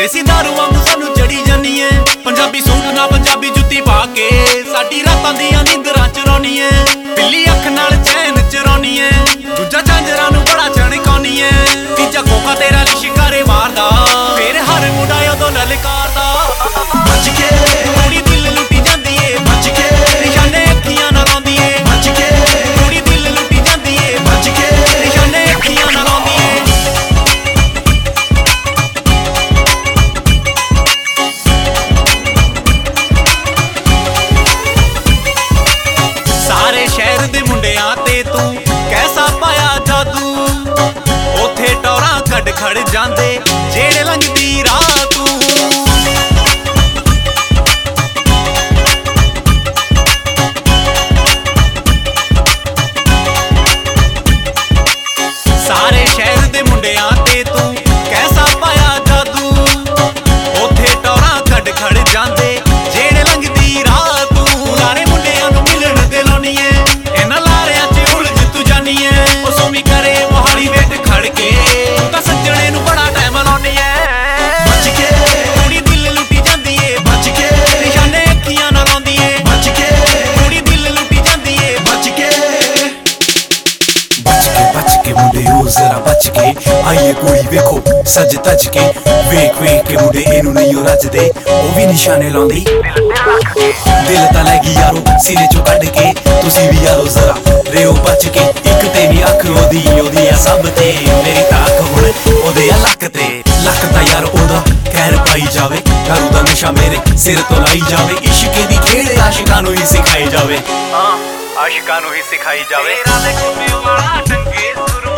ਦੇਸੀ ਦਾਰੂ ਵਾਂਗੂ ਸਾਨੂੰ ਚੜੀ ਜਾਨੀ ਐ। ਪੰਜਾਬੀ ਸੂਟ ਨਾ ਪੰਜਾਬੀ ਜੁੱਤੀ ਪਾ ਕੇ ਸਾਡੀ ਰਾਤਾਂ ਦੀਆਂ ਨੀਂਦਰਾਂ ਚੁਰਾਉਣੀ ਐ। ਬਿੱਲੀ ਅੱਖ ਨਾਲ ਚੈਨ ਚੁਰਾਉਣੀ ਐ। ਦੂਜਾ ਝਾਂਜਰਾਂ ਨੂੰ ਬੜਾ ਚਣਕਾਉਣੀ ਐ। ਤੀਜਾ ਕੋਕਾ ਤੇਰਾ ਲਿਸ਼ਕਾਰੇ ਮਾਰਦਾ, ਫੇਰ ਹਰ ਮੁੰਡਾ ਉਦੋਂ ਲਲਕਾਰਦਾ। ਬਚ ਕੇ ਕੁੜੀ ਦਿਲ ਲੁੱਟੀ ਜਾਂਦੀ ਏ, ਬਚ ਕੇ ਨਿਸ਼ਾਨੇ ਅੱਖੀਆਂ ਨਾਲ ਲਾਉਂਦੀ ਏ। ਬਚ ਕੇ ਕੁੜੀ ਦਿਲ ਲੁੱਟੀ ਜਾਂਦੀ ਏ, ਬਚ ਕੇ ਨਿਸ਼ਾਨੇ ਅੱਖੀਆਂ ਨਾਲ ਲਾਉਂਦੀ ਏ। ਸਾਰੇ ਸ਼ਹਿਰ ਦੇ ਮੁੰਡਿਆਂ ਤੇ ਤੂੰ ਕੈਸਾ ਪਾਇਆ ਜਾਦੂ। ਉੱਥੇ ਟੌਰਾਂ ਕੱਢ ਖੜ ਜਾਂਦੇ ਜਿਹੜੇ ਲੰਘਦੀ ਰਾਹ ਤੂੰ। ਸਾਰੇ ਸ਼ਹਿਰ ਦੇ ਮੁੰਡਿਆਂ ਤੇ ਤੂੰ ਕੈਸਾ ਪਾਇਆ ਜਾਦੂ। ਉੱਥੇ ਟੌਰਾਂ ਕੱਢ ਖੜ ਜਾਂਦੇ ਜਿਹੜੇ ਲੰਘਦੀ ਰਾਹ ਤੂੰ। ਲਾਰੇ ਮੁੰਡਿਆਂ ਨੂੰ ਮਿਲਣ ਦੇ ਲਾਉਣੀ ਏ, ਇਹਨਾਂ ਲਾਰਿਆਂ 'ਚ ਉਲਝ ਤੂੰ ਜਾਨੀ ਏ। ਉਹ ਸੋਮੀ ਕਰੇ ਮੋਹਾਲੀ ਵੇਟ ਖੜ ਕੇ ਤੂੰ ਤਾਂ ਸੱਜਣੇ ਨੂੰ ਬੜਾ ਟਾਈਮ ਲਾਉਣੀ ਏ। ਬਚ ਕੇ ਕੁੜੀ ਦਿਲ ਲੁੱਟੀ ਜਾਂਦੀ ਏ, ਬਚ ਕੇ ਨਿਸ਼ਾਨੇ ਅੱਖੀਆਂ ਨਾਲ ਲਾਉਂਦੀ ਏ। ਬਚ ਕੇ ਕੁੜੀ ਦਿਲ ਲੁੱਟੀ ਜਾਂਦੀ ਏ। ਬਚ ਕੇ ਬਚ ਕੇ ਮੁੰਡੇ ਉਹ ਜ਼ਰਾ ਬਚ ਕੇ ਆਈਏ ਕੁੜੀ ਵੇਖੋ ਸੱਜ ਤੱਜ ਕੇ। ਵੇਖ ਵੇਖ ਕੇ ਮੁੰਡੇ ਇਹਨੂੰ ਨਹੀਂ ਉਹ ਰੱਜਦੇ, ਉਹ ਵੀ ਨਿਸ਼ਾਨੇ ਲਾਉਂਦੀ ਦਿਲ ਤਾਂ ਲੈ ਗਈ ਯਾਰੋ ਸਿਰੇ ਚੋਂ ਕੱਢ ਕੇ। ਤੁਸੀਂ ਵੀ ਯਾਰੋ ਜ਼ਰਾ ਰਿਓ ਬਚ ਕੇ। ਇੱਕ ਤੇ ਨੀ ਅੱਖ ਉਹਦੀ ਆ ਸਭ ਤੇ, ਮੇਰੀ ਤਾਂ ਅੱਖ ਹੁਣ ਉਹਦੇ ਆ ਲੱਕ ਤੇ। ਲੱਕ ਤਾਂ ਯਾਰ ਉਹਦਾ ਖੈਰ ਪਾਈ ਜਾਵੇ, ਦਾਰੂ ਦਾ ਨਸ਼ਾ ਮੇਰੇ ਸਿਰ ਤੋਂ ਲਾਈ ਜਾਵੇ। ਇਸ਼ਕੇ ਦੀ ਖੇਡ ਆਸ਼ਿਕਾਂ ਨੂੰ ਹੀ ਸਿਖਾਈ ਜਾਵੇ, ਆਸ਼ਿਕਾਂ ਨੂੰ ਹੀ ਸਿਖਾਈ ਜਾਵੇ। ਤੇਰਾ ਦੇ ਕੁੱਤੇ ਵਾਲਾ ਟੰਗੇ ਸੁਰੂ